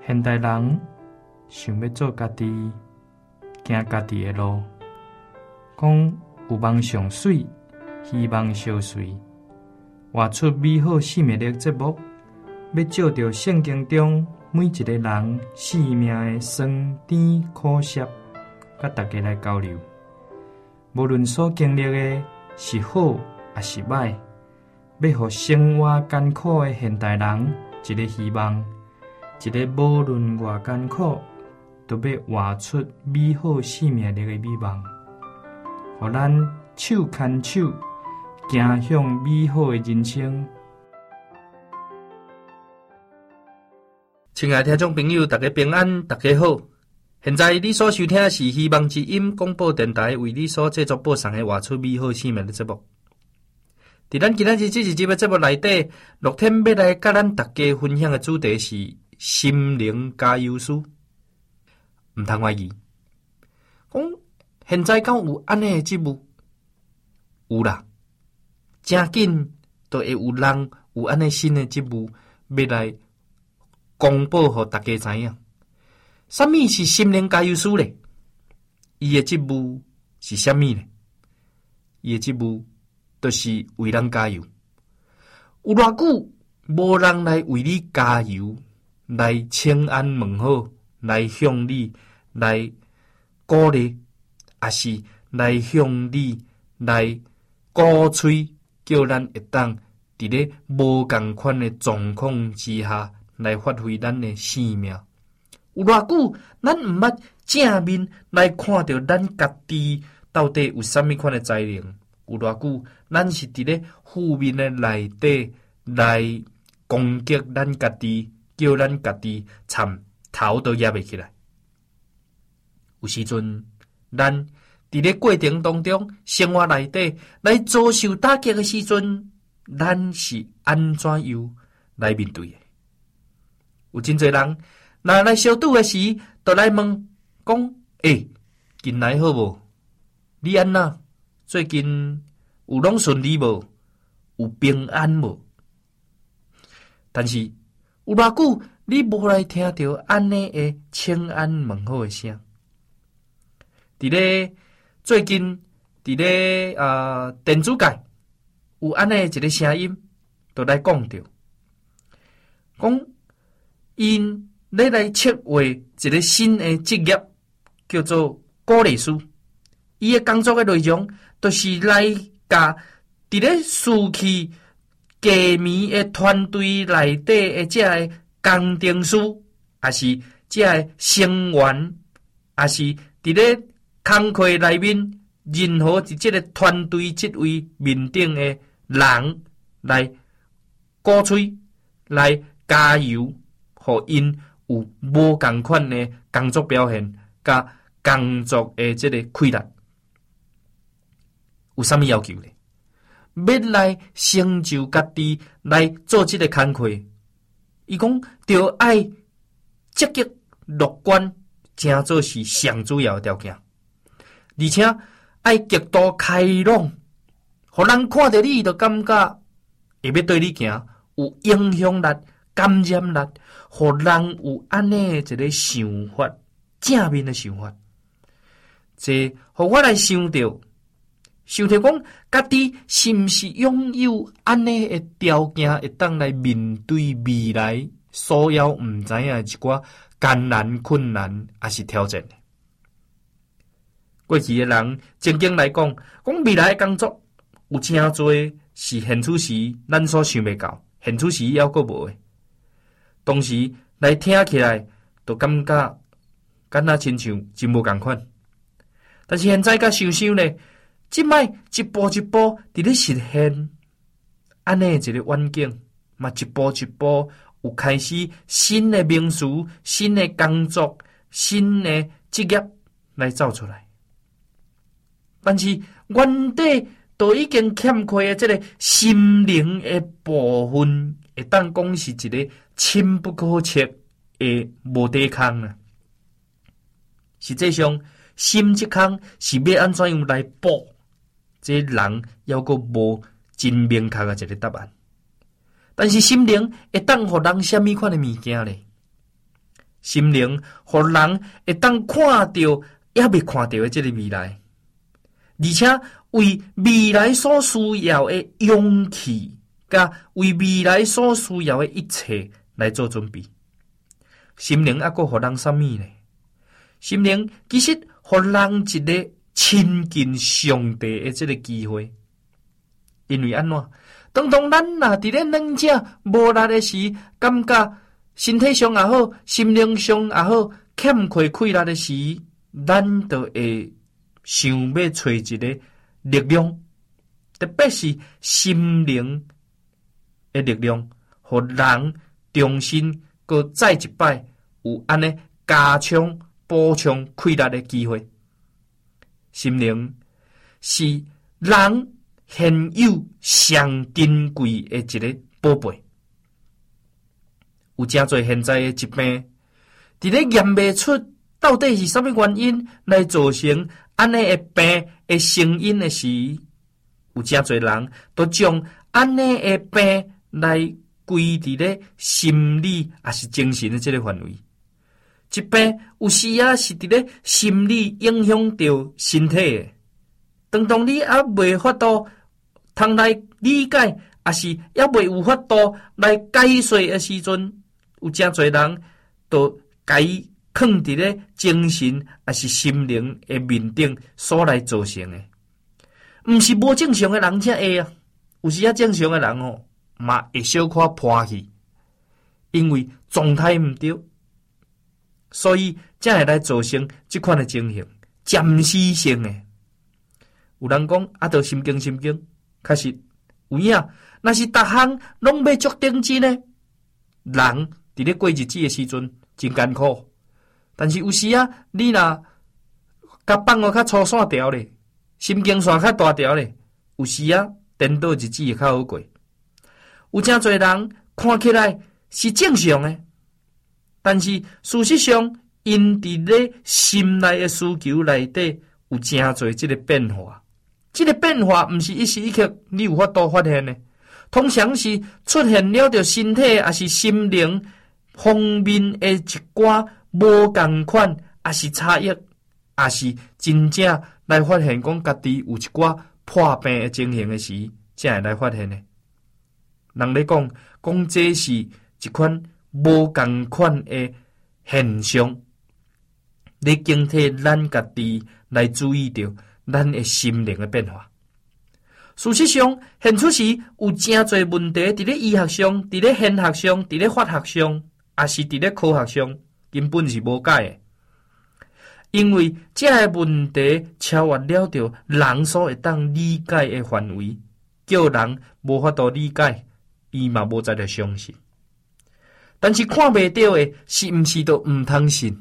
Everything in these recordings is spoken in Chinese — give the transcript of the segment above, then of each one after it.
现代人想要做家己，行家己的路，讲有梦上水，希望相随，活出美好生命力节目，要照着圣经中每一个人生命的酸甜苦涩，甲大家来交流。无论所经历的是好还是歹，要互生活艰苦的现代人一个希望，一个无论偌艰苦，都要活出美好生命力的美梦，互咱手牵手，行向美好的人生。 亲爱的听众朋友，大家平安，大家好。现在你所收听的是希望之音广播电台为你所制作播送的活出美好生命的节目。在咱今仔日这一集的节目内底，乐天要来甲咱大家分享的主题是心灵加油书。唔通怀疑，讲现在敢有安尼的节目？有啦，真紧都会有人有安尼新的节目要来公布互大家知影。什么是心灵加油书咧？伊的节目是什么咧？伊的节目就是为人加油。有偌久无人来为你加油，来请安问好，来向你来鼓励，也是来向你来鼓吹，叫咱会当伫咧无共款的状况之下来发挥咱的生命。有偌久，咱毋捌正面来看到咱家己到底有啥物款的才能？有偌久，咱是伫咧负面的内底来攻击咱家己，叫咱家己惨头都压袂起来。有时阵，咱伫咧过程当中，生活内底来遭受打击的时阵，咱是安怎样来面对的？有真侪人。若来相拄的时，就来问讲：近来好无？你安那？最近有拢顺利无？有平安无？但是有偌久你无来听到安尼的请安问好的声？伫咧最近伫咧电子界有安尼一个声音，就来讲着，讲因。你来策划一个新的职业，叫做鼓励师。伊的工作的内容，就是来甲伫咧失去家眠的团队内底的这个工程师，也是这个成员，也是伫咧工课内面任何一这个团队职位面顶的人来鼓吹，来加油，互因。有无共款的工作表现，甲工作的这个快乐，有啥物要求呢？要来成就家己，来做这个工课，伊讲着爱积极乐观，真做是上主要的条件，而且爱极度开朗，互人看到你就感觉会要对你行，有影响力、感染力。互人有安尼一个想法，正面的想法，这互我来想到讲，家己是毋是拥有安尼的条件，会当来面对未来所有毋知影一寡艰难困难，还是挑战的？过去的人正经来讲未来的工作有真多是现此时咱所想袂到，现此时还佫无的。当时来听起来，就感觉敢若亲像真无共款。但是现在甲想想呢，即摆一步一步伫咧实现，安尼一个环境，嘛一步一步有开始新的名词、新的工作、新的职业来走出来。但是原底都已经欠缺的这个心灵的部分，会当讲是一个深不可测的无底坑啊！实际上，心这坑是要安怎样来补？这人犹阁无真明确的一个答案。但是心灵会当互人什么款的物件呢？ 心灵，互人会当看到也未看到的这个未来，而且为未来所需要的勇气，甲为未来所需要的一切来做准备。心灵还佫互人啥物呢？心灵其实互人一个亲近上帝的这个机会。因为安怎？当咱若伫咧软者无力的时，感觉身体上也好，心灵上也好，欠缺气力的时，咱就会想要找一个力量，特别是心灵的力量，互人重新佮再一摆有安尼加强补充气力的机会。心灵是人现有上珍贵的一个宝贝，有真侪现在的疾病，伫咧验未出到底是啥物原因来造成安尼的病的成因的时，有真侪人都将安尼的病来归伫咧心理还是精神的这个范围。疾病有时啊是伫咧心理影响到身体的，当你还未法度通来理解，也是也未有法度来解说的时阵，有真侪人都甲伊放伫咧精神还是心灵的面顶所来造成的，毋是无正常的人才会啊。有时啊正常的人哦，嘛会小可破气，因为状态毋对，所以才会来造成即款的情形，暂时性的。有人讲啊，都心惊，确实有影。若是逐项拢要足顶真呢，人伫咧过日子的时阵真艰苦。但是有时啊，你若甲放较粗线条咧，神经线较大条咧，有时啊颠倒日子会较好过。有真侪人看起来是正常的，但是事实上，因伫咧心内的需求内底有真侪即个变化。这个变化毋是一时一刻你有法度发现的，通常是出现了着身体也是心灵方面的一寡无共款，也是差异，也是真正来发现讲家己有一寡破病的情形的时，才会来发现的。人咧讲这是一款无共款的现象，你警惕咱家己来注意到咱的心灵的变化。事实上，现出时有真侪问题，伫咧医学上、伫咧现学上、伫咧法学上，也是伫咧科学上，根本是无解的。因为这个问题超越了着人所会当理解的范围，叫人无法度理解，伊嘛无再来相信。但是看袂到的，是毋是都毋通信？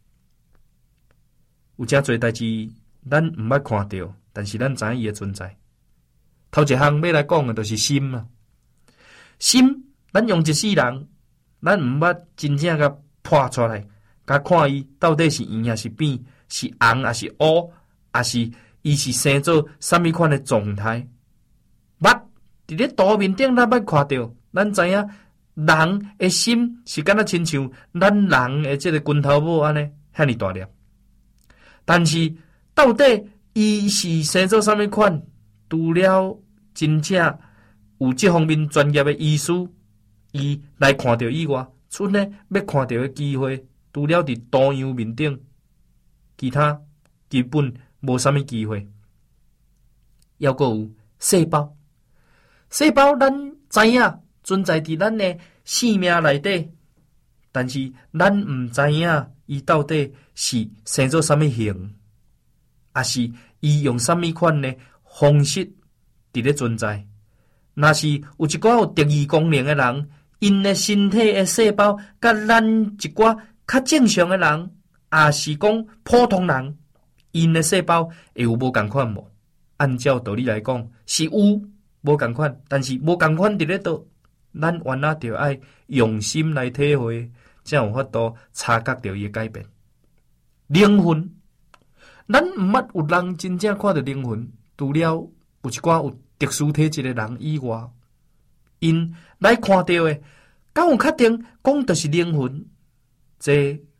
有真侪代志，咱毋捌看到，但是咱知影伊的存在。头一项要来讲的，就是心啊。心，咱用一世人，咱毋捌真正甲破出来，甲看伊到底是圆还是扁，是红还是乌，还是伊是生做什么款的状态。捌伫咧图面顶，咱捌看到，咱知影人的心是敢若亲像咱人的这个拳头母安尼，遐尼大粒。但是到底伊是生做什么款？除了真正有这方面专业的医师，伊来看到以外，剩呢要看到的机会，除了伫图样面顶，其他基本无啥物机会。还佫有细胞，细胞咱知影存在伫咱的生命内底，但是咱毋知影伊到底是生做啥物形，还是伊用啥物款的方式伫咧存在。若是有一寡有特异功能的人，因的身体的细胞甲咱一寡较正常的人，也是讲普通人，因的细胞会有无共款无？按照道理来讲是有无共款，但是无共款伫咧倒，咱原来着爱用心来体会，才有法度察觉到伊的改变。灵魂，咱毋捌有人真正看到灵魂，除了有一寡有特殊体质的人以外，因来看到的，敢有确定讲就是灵魂？这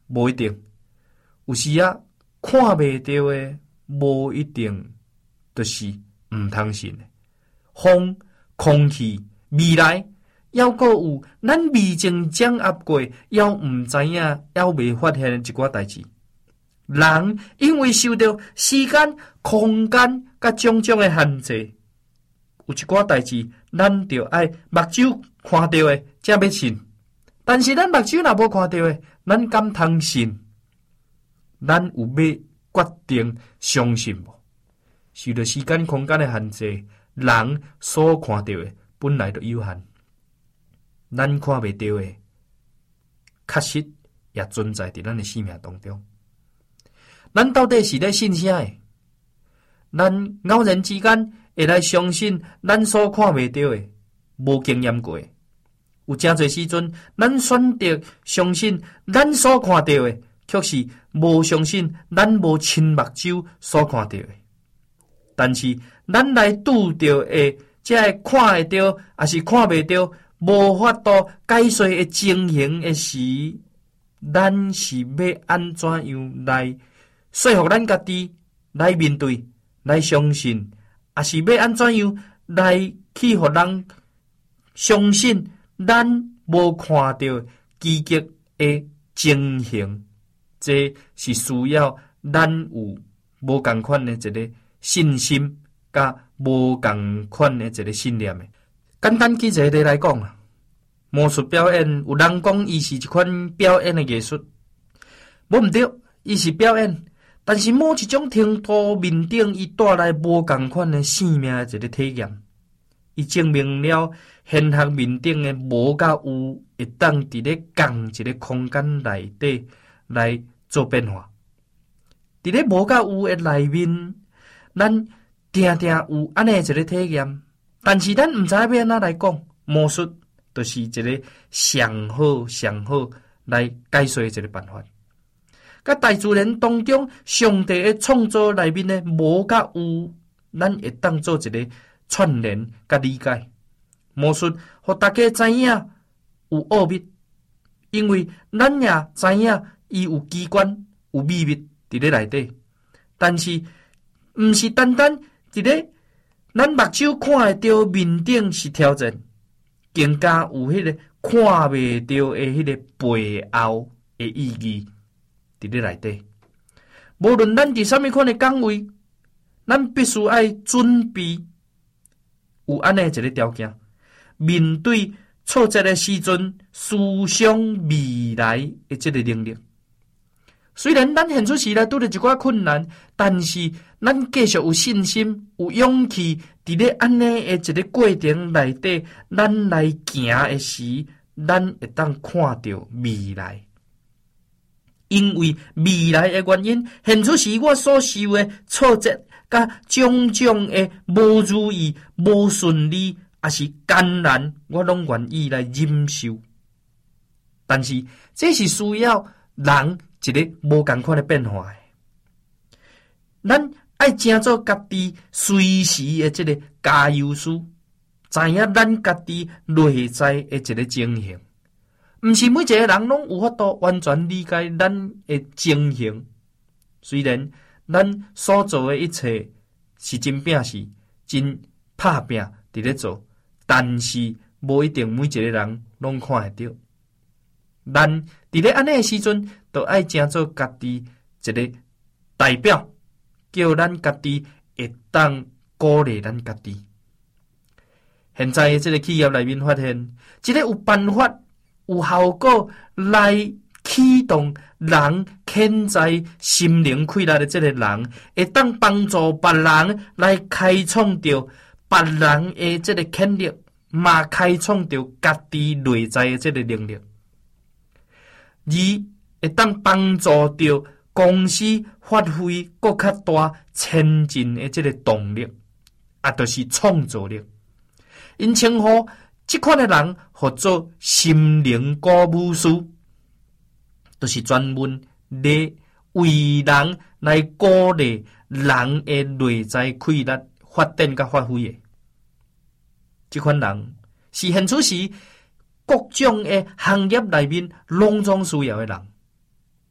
无一定。有时啊，看袂到诶，无一定就是毋通信诶。风、空气、未来，还阁有咱未曾掌握过，还毋知影，还未发现一寡代志。人因为受到时间、空间甲种种诶限制，有一寡代志，咱着爱目睭看到诶，才要信。但是咱目睭若无看到诶，咱敢通信？咱有要决定相信无？受到时间、空间诶限制，人所看到诶本来就有限，咱看袂到诶，确实也存在伫咱诶生命当中。咱到底是咧信啥诶？咱偶然之间会来相信咱所看袂到诶，无经验过诶。有诚侪时阵，咱选择相信咱所看到诶，却是无相信咱无亲目睭所看到诶。但是咱来拄着诶，才会看会到，还是看袂到，无法度解说诶情形诶时，咱是要安怎样来说服咱家己来面对、来相信，还是要安怎样来去互人相信咱无看到奇迹的情形？这是需要咱有无同款的一个信心，甲无同款的一个信念的。简单举一个例来讲啊，魔术表演，有人讲伊是一款表演的艺术，无毋对，伊是表演。但是某一种程度面顶，伊带来无同款的生命的一个体验。伊证明了现实面顶的无甲有会当伫咧共一个空间内底来做变化。伫咧无甲有的内面，咱定定有安尼一个体验。但是咱毋知要安怎来讲，魔术就是一个上好来解说的一个办法。甲大自然当中，上帝的创造内面呢，无甲有，咱会当做一个串联甲理解。魔术互大家知影有奥秘，因为咱也知影伊有机关有秘密伫咧内底。但是毋是单单伫咧咱目睭看会到面顶是挑战，更加有迄个看袂到的迄个背后的意义。伫咧内底，无论咱伫啥物款的岗位，咱必须爱准备有安尼一个条件，面对挫折的时阵，思想未来的这个能力。虽然咱现出时来拄着一寡困难，但是咱继续有信心、有勇气，伫咧安尼的一个过程内底，咱来行的时，咱会当看到未来。因为未来的原因，现出时我所受的挫折，甲种种的无如意、无顺利，也是艰难，我拢愿意来忍受。但是这是需要人一个无同款的变化的。咱爱正做家己随时的这个加油师，知影咱家己内在的一个情形。毋是每一个人拢有法度完全理解咱的情形，虽然咱所做的一切是真拼死、真拍拼伫咧做，但是无一定每一个人拢看会到。咱伫咧安尼的时阵，就爱正做家己一个代表，叫咱家己会当鼓励咱家己。现在的这个企业内面发现，一个有办法、有效果来启动人潜在心灵溃烂的这个人，会当帮助别人来开创着别人的这个潜力，嘛开创着家己内在的这个能力，而会当帮助着公司发挥更较大前进的这个动力，就是创造力。因称呼这款的人叫做心灵鼓舞师，就是专门咧为人来鼓励人的内在溃烂发展甲发挥的。这款人是现出时各种的行业内面拢总需要的人。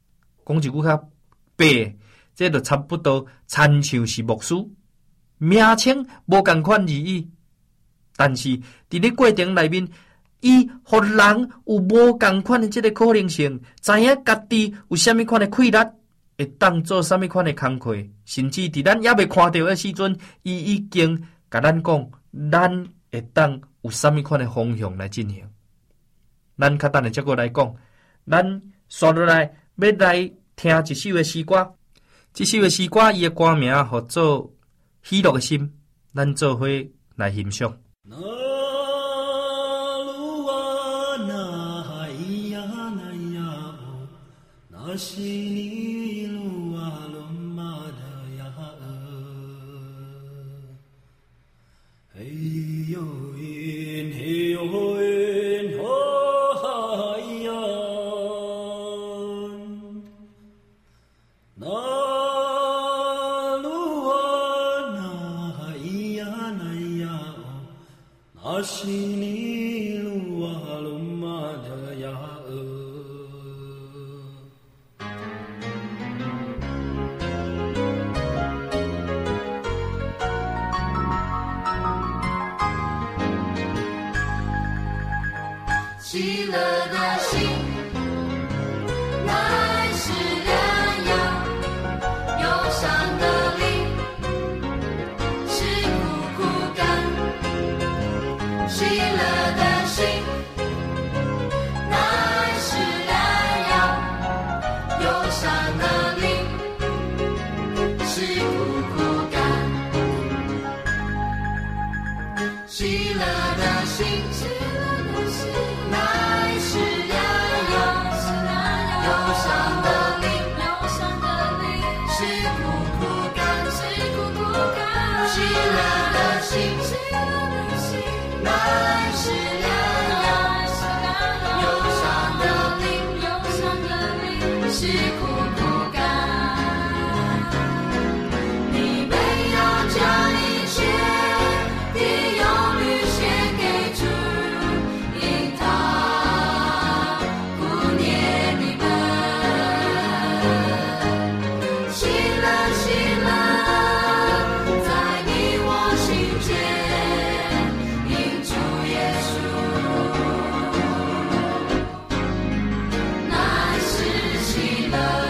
讲一句较白，这就差不多亲像是牧师，名称无共款而已。但是伫咧过程内面，伊互人有无共款的这个可能性，知影家己有啥物款的气力，会当做啥物款的工课，甚至伫咱也未看到的时阵，伊已经甲咱讲，咱会当有啥物款的方向来进行。咱较等的结果来讲，咱刷落来要来听一首的诗歌，这首的诗歌伊的歌名叫做《喜乐的心》，咱做伙来欣赏。 喜乐的心，乃是良药；忧伤的灵，是苦苦甘。喜乐的心，乃是良药；忧伤的灵，是苦苦甘。喜乐的心，乃是良药，忧伤的灵，是苦苦甘。喜乐的心，乃是良药，忧伤的灵，是苦苦甘。你们要将一切的忧虑献给主，因他顾念你们。喜乐，喜乐，在你我心间，因主耶稣，乃是喜乐。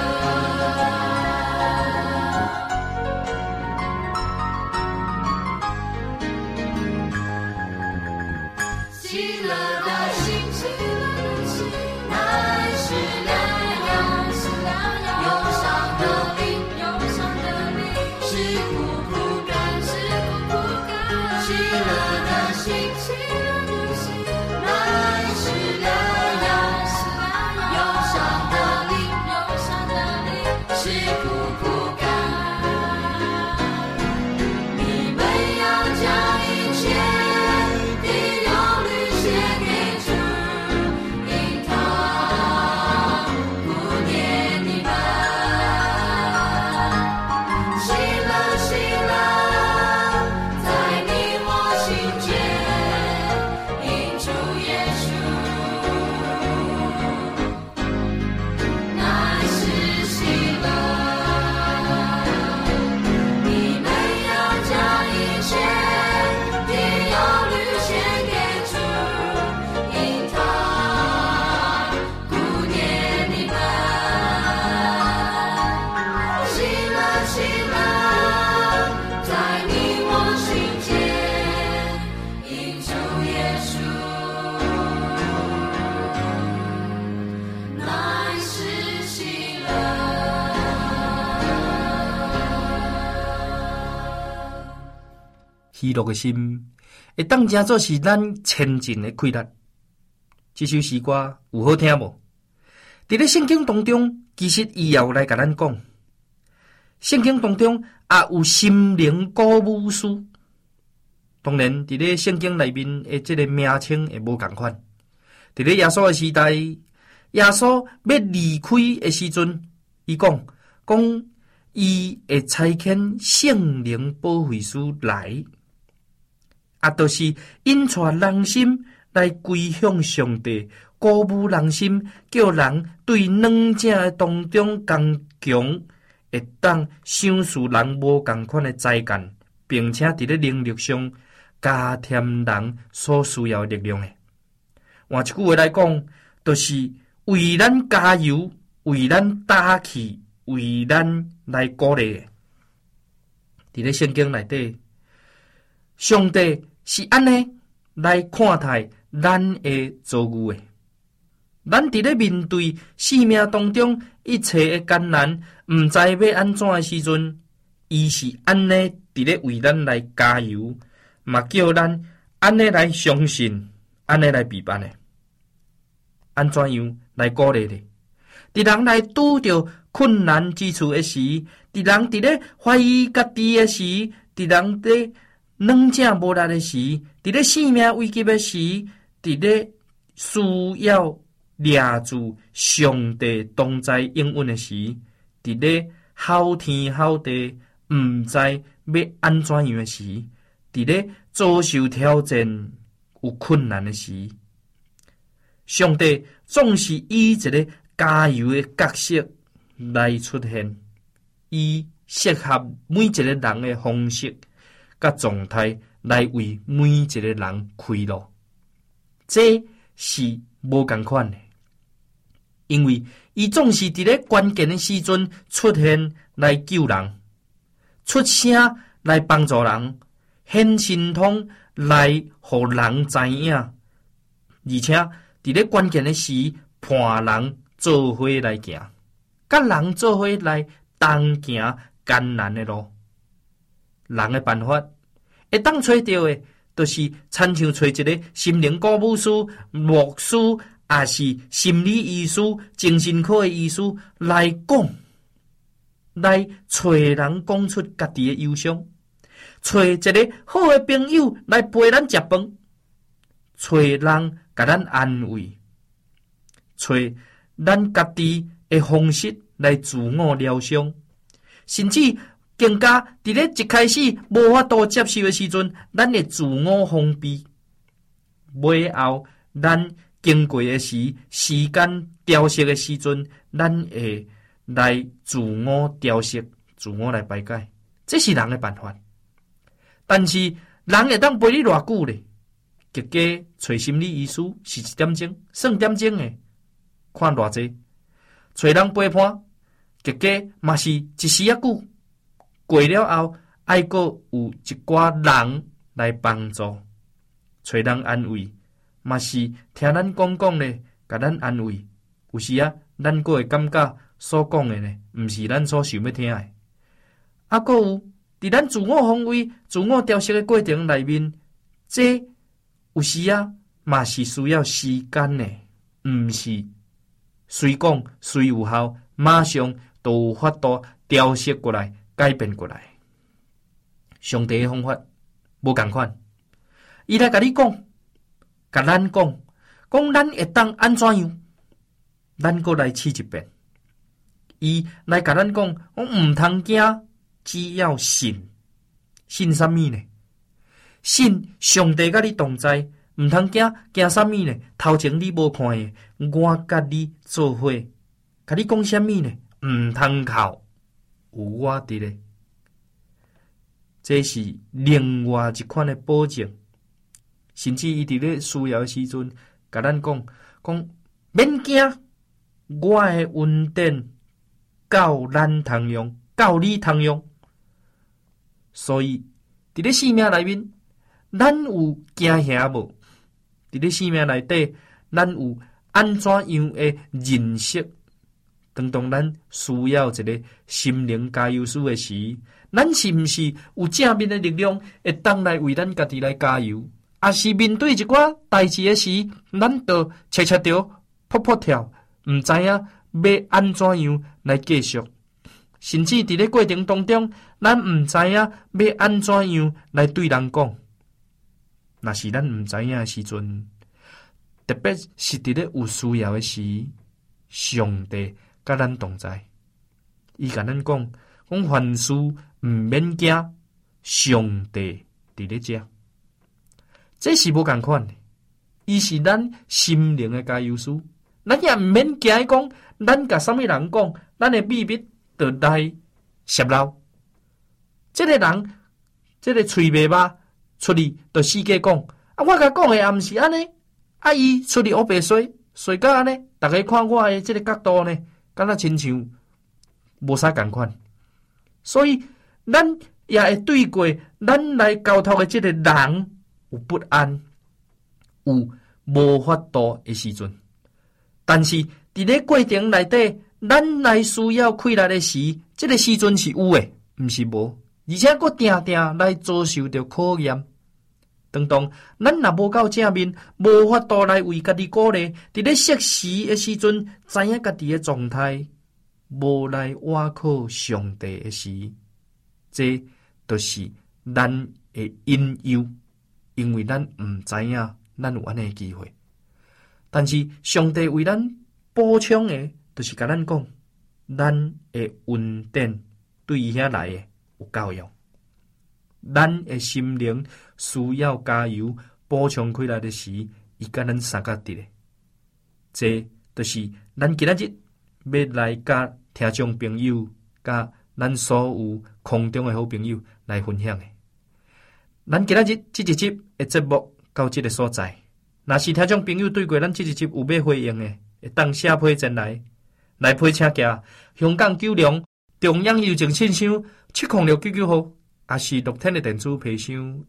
喜乐的心，乃是良药；忧伤的灵，是苦苦甘。喜乐的心，乃是良药；忧伤的灵，是苦苦甘。你们要将一切的忧虑献给主，因他顾念你们。喜乐，喜乐，在你我心间，因主耶稣，乃是喜乐。你们要将一切的忧虑献给主，因他顾念你们。喜乐，喜乐，在你我心间，因主耶稣，乃是喜乐。 喜乐的心，会当真做是咱前进的气力。这首诗歌有好听无？伫咧圣经当中，其实伊也有来甲咱讲，圣经当中也有心灵鼓舞书。当然，伫咧圣经内面的这个名称会无共款。伫咧耶稣的时代，耶稣要离开的时阵，伊讲伊会差遣圣灵保惠师来，就是引带人心来归向上帝， 鼓舞人心，叫人对两者的当中刚强，会当享受人无共款的才干，并且伫咧能力上加添人所需要的力量的。换一句话来讲，就是为咱加油，为咱打气，为咱来鼓励的。伫咧圣经内底，上帝是安尼来看待咱的遭遇的。咱伫咧面对生命当中一切的艰难，毋知要安怎的时阵，伊是安尼伫咧为咱来加油，嘛叫咱安尼来相信，安尼来陪伴的。安怎样来鼓励呢？伫人来拄着困难之处的时，伫人伫咧怀疑家己的时，伫人伫软正无力的时，伫咧生命危机的时，伫咧需要抓住上帝同在应允的时，伫咧好天好地毋知要安怎样的时，伫咧遭受挑战有困难的时，上帝总是以一个加油的角色来出现，以适合每一个人的方式甲状态来为每一个人开路。这是无同款的，因为伊总是伫咧关键的时阵出现来救人，出声来帮助人，显神通来互人知影，而且伫咧关键的时伴人做伙来行，甲人做伙来同行艰难的路。人的办法会当找到的，就是亲像找一个心灵鼓舞师、牧师，也是心理医师、精神科的医师来讲，来找人讲出家己的忧伤，找一个好的朋友来陪咱食饭，找人甲咱安慰，找咱家己的方式来自我疗伤，甚至更加伫咧一开始无法度接受的时阵，咱会自我封闭。尾后，咱经过的时间调息的时阵，咱会来自我调息，自我来排解。这是人的办法。但是人会当陪你偌久咧？结果找心理医师是1点钟，算点钟的，看偌济。找人陪伴，结果嘛是一时啊久。过了后，还阁有一寡人来帮助，找人安慰，嘛是听咱讲咧，甲咱安慰。有时啊，咱阁会感觉所讲的呢，毋是咱所想要听的。啊，阁有伫咱自我防卫、自我调息的过程内面，这有时啊，嘛是需要时间的，毋是随讲随有效，马上都有法度调息过来。改变过来，上帝的方法无同款。伊来甲你讲，甲咱讲，咱会当安怎样？咱阁来试一遍。伊来甲咱讲，我毋通惊，只要信。信啥物呢？信上帝甲你同在，毋通惊，惊啥物呢？头前你无看的，我甲你做伙，甲你讲啥物呢？毋通哭。有我伫咧，这是另外一款的保证。甚至伊伫咧需要的时阵，甲咱讲免惊，我的恩典够咱通用，够你通用。所以伫咧生命内面，咱有惊吓无？伫咧生命内底，咱有安怎样的认识？当咱需要一个心灵加油师的时，咱是毋是有正面的力量会当来为咱家己来加油？也是面对一寡代志的时，咱就切着扑扑跳，毋知影要安怎样来继续。甚至伫咧过程当中，咱毋知影要安怎样来对人讲。若是咱毋知影的时阵，特别是伫咧有需要的时，上帝甲咱同在，伊甲咱讲凡事毋免惊，上帝伫咧遮，这是无共款的。 伊是咱心灵的加油师，咱也毋免惊讲，咱甲啥物人讲，咱的秘密就来泄露。这个人，这个嘴袂巴出去，就世界讲，啊，我甲讲的也毋是安尼，啊，伊出去黑白水到安尼，大家看我的这个角度呢，敢若亲像无啥共款。所以，咱也会对过咱来交托的这个人有不安，有无法度的时阵。但是伫咧过程内底，咱来需要开力的时，这个时阵是有的，毋是无。而且佫定定来遭受着考验。当咱若无够正面，无法度来为家己鼓励，伫咧适时的时阵，知影家己的状态，无来倚靠上帝的时，这就是咱的隐忧，因为咱毋知影咱有安尼的机会。但是上帝为咱补充的，就是甲咱讲，咱的恩典对伊遐来的有够用。咱的心灵需要加油补充开来的时，伊甲咱相甲伫咧。这就是咱今仔日要来甲听众朋友、甲咱所有空中的好朋友来分享的。咱今仔日这一集的节目到这个所在，若是听众朋友对过咱这一集有要回应的，会当写批前来批请假香港9中央邮政信箱70699号。也是乐天的电子批箱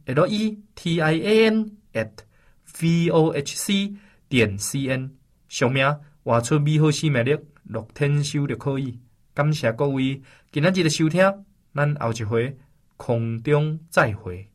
LETIAN@vohc.cn 上面画出美好生命力，乐天收就可以。感谢各位今仔日的收听，咱后一回空中再会。